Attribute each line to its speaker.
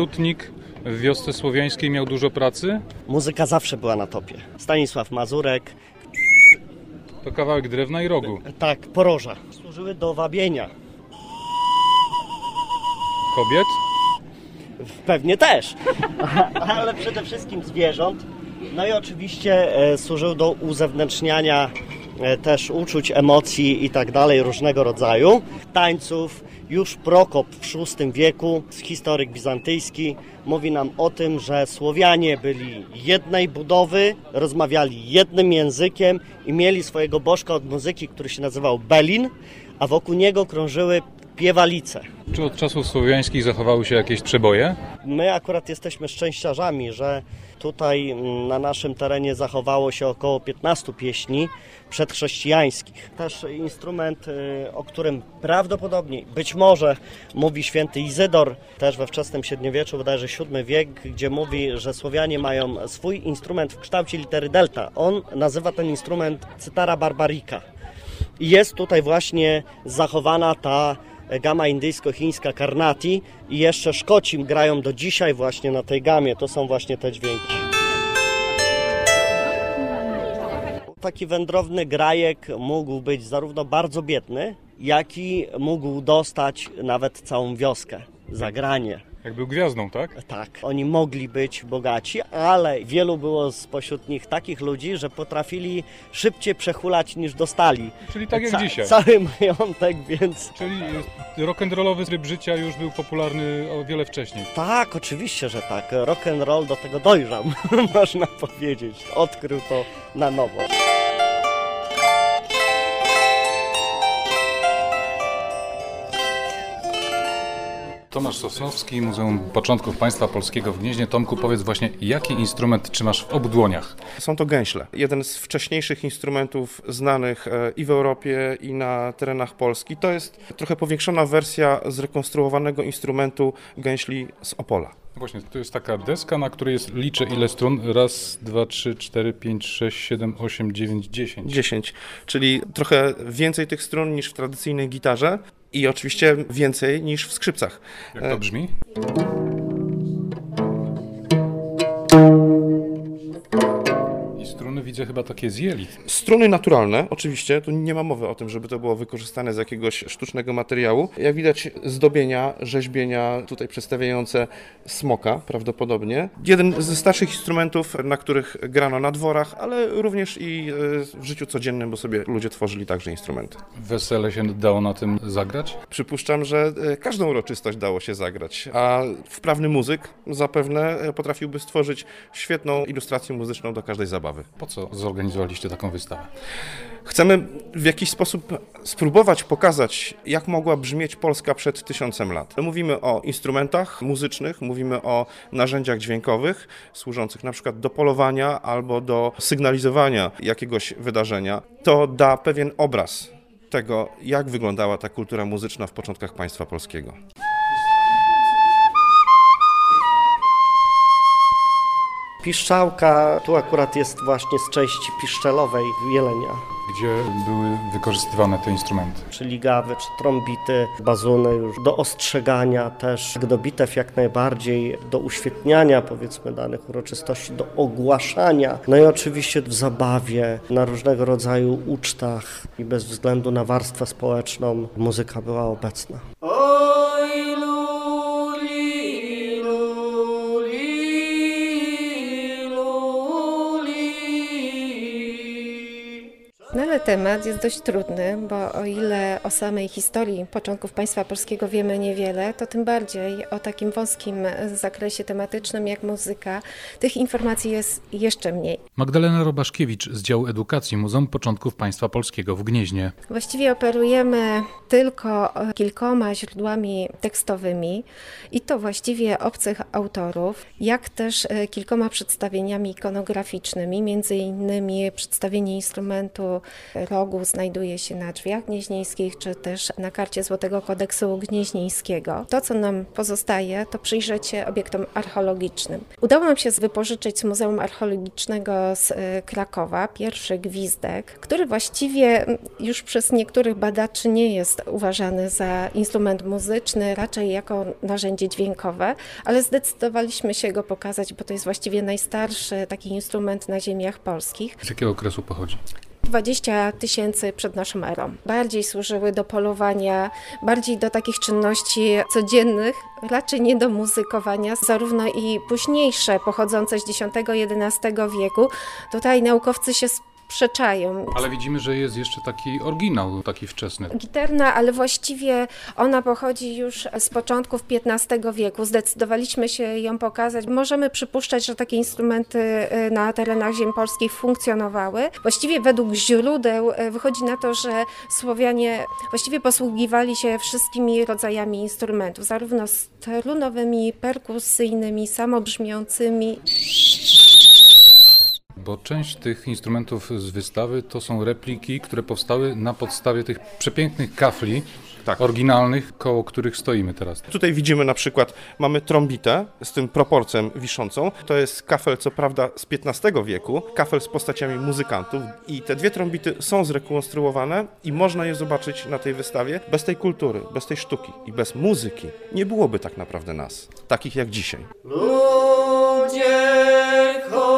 Speaker 1: lutnik w wiosce słowiańskiej miał dużo pracy?
Speaker 2: Muzyka zawsze była na topie. Stanisław Mazurek.
Speaker 1: To kawałek drewna i rogu.
Speaker 2: Tak, poroża. Służyły do wabienia.
Speaker 1: Kobiet?
Speaker 2: Pewnie też, ale przede wszystkim zwierząt. No i oczywiście służył do uzewnętrzniania też uczuć, emocji i tak dalej różnego rodzaju. Tańców. Już Prokop w VI wieku, historyk bizantyjski, mówi nam o tym, że Słowianie byli jednej budowy, rozmawiali jednym językiem i mieli swojego bożka od muzyki, który się nazywał Belin, a wokół niego krążyły piewalice.
Speaker 1: Czy od czasów słowiańskich zachowały się jakieś przeboje?
Speaker 2: My akurat jesteśmy szczęściarzami, że tutaj na naszym terenie zachowało się około 15 pieśni przedchrześcijańskich. Też instrument, o którym prawdopodobnie, być może mówi święty Izydor, też we wczesnym średniowieczu, bodajże VII wiek, gdzie mówi, że Słowianie mają swój instrument w kształcie litery delta. On nazywa ten instrument cytara barbarica. I jest tutaj właśnie zachowana ta gama indyjsko-chińska Karnati i jeszcze Szkoci grają do dzisiaj właśnie na tej gamie. To są właśnie te dźwięki. Taki wędrowny grajek mógł być zarówno bardzo biedny, jak i mógł dostać nawet całą wioskę za granie.
Speaker 1: Jak był gwiazdą, tak?
Speaker 2: Tak, oni mogli być bogaci, ale wielu było spośród nich takich ludzi, że potrafili szybciej przehulać niż dostali.
Speaker 1: Czyli tak jak dzisiaj.
Speaker 2: Cały majątek, więc...
Speaker 1: Czyli rock'n'rollowy tryb życia już był popularny o wiele wcześniej.
Speaker 2: Tak, oczywiście, że tak. Rock'n'roll do tego dojrzał, można powiedzieć. Odkrył to na nowo.
Speaker 1: Tomasz Sosnowski, Muzeum Początków Państwa Polskiego w Gnieźnie. Tomku, powiedz właśnie, jaki instrument trzymasz w obu dłoniach?
Speaker 3: Są to gęśle. Jeden z wcześniejszych instrumentów znanych i w Europie, i na terenach Polski. To jest trochę powiększona wersja zrekonstruowanego instrumentu gęśli z Opola.
Speaker 1: Właśnie, to jest taka deska, na której liczę ile strun. 1, 2, 3, 4, 5, 6, 7, 8, 9, 10.
Speaker 3: 10, czyli trochę więcej tych strun niż w tradycyjnej gitarze i oczywiście więcej niż w skrzypcach.
Speaker 1: Jak to brzmi? Struny widzę chyba takie z jelit.
Speaker 3: Struny naturalne, oczywiście, tu nie ma mowy o tym, żeby to było wykorzystane z jakiegoś sztucznego materiału. Jak widać zdobienia, rzeźbienia tutaj przedstawiające smoka prawdopodobnie. Jeden ze starszych instrumentów, na których grano na dworach, ale również i w życiu codziennym, bo sobie ludzie tworzyli także instrumenty.
Speaker 1: Wesele się dało na tym zagrać?
Speaker 3: Przypuszczam, że każdą uroczystość dało się zagrać, a wprawny muzyk zapewne potrafiłby stworzyć świetną ilustrację muzyczną do każdej zabawy.
Speaker 1: Po co zorganizowaliście taką wystawę?
Speaker 3: Chcemy w jakiś sposób spróbować pokazać, jak mogła brzmieć Polska przed 1000 lat. Mówimy o instrumentach muzycznych, mówimy o narzędziach dźwiękowych służących na przykład do polowania albo do sygnalizowania jakiegoś wydarzenia. To da pewien obraz tego, jak wyglądała ta kultura muzyczna w początkach państwa polskiego.
Speaker 2: Piszczałka tu akurat jest właśnie z części piszczelowej jelenia.
Speaker 1: Gdzie były wykorzystywane te instrumenty?
Speaker 2: Czyli gawy, czy trąbity, bazuny już do ostrzegania też, do bitew jak najbardziej, do uświetniania powiedzmy danych uroczystości, do ogłaszania. No i oczywiście w zabawie, na różnego rodzaju ucztach i bez względu na warstwę społeczną muzyka była obecna.
Speaker 4: No ale temat jest dość trudny, bo o ile o samej historii początków państwa polskiego wiemy niewiele, to tym bardziej o takim wąskim zakresie tematycznym jak muzyka tych informacji jest jeszcze mniej.
Speaker 1: Magdalena Robaszkiewicz z działu edukacji Muzeum Początków Państwa Polskiego w Gnieźnie.
Speaker 4: Właściwie operujemy tylko kilkoma źródłami tekstowymi i to właściwie obcych autorów, jak też kilkoma przedstawieniami ikonograficznymi, między innymi przedstawienie instrumentu rogu znajduje się na drzwiach gnieźnieńskich, czy też na karcie Złotego Kodeksu Gnieźnieńskiego. To, co nam pozostaje, to przyjrzeć się obiektom archeologicznym. Udało nam się wypożyczyć z Muzeum Archeologicznego z Krakowa pierwszy gwizdek, który właściwie już przez niektórych badaczy nie jest uważany za instrument muzyczny, raczej jako narzędzie dźwiękowe, ale zdecydowaliśmy się go pokazać, bo to jest właściwie najstarszy taki instrument na ziemiach polskich.
Speaker 1: Z jakiego okresu pochodzi?
Speaker 4: 20 000 przed naszą erą. Bardziej służyły do polowania, bardziej do takich czynności codziennych, raczej nie do muzykowania. Zarówno i późniejsze, pochodzące z X-XI wieku, tutaj naukowcy się sprzeczają.
Speaker 1: Ale widzimy, że jest jeszcze taki oryginał, taki wczesny.
Speaker 4: Gitarna, ale właściwie ona pochodzi już z początków XV wieku. Zdecydowaliśmy się ją pokazać. Możemy przypuszczać, że takie instrumenty na terenach ziem polskich funkcjonowały. Właściwie według źródeł wychodzi na to, że Słowianie właściwie posługiwali się wszystkimi rodzajami instrumentów, zarówno strunowymi, perkusyjnymi, samobrzmiącymi.
Speaker 1: Bo część tych instrumentów z wystawy to są repliki, które powstały na podstawie tych przepięknych kafli oryginalnych, koło których stoimy teraz.
Speaker 3: Tutaj widzimy na przykład, mamy trombitę z tym proporcjem wiszącą. To jest kafel, co prawda z XV wieku, kafel z postaciami muzykantów i te dwie trombity są zrekonstruowane i można je zobaczyć na tej wystawie. Bez tej kultury, bez tej sztuki i bez muzyki nie byłoby tak naprawdę nas, takich jak dzisiaj.
Speaker 2: Ludzie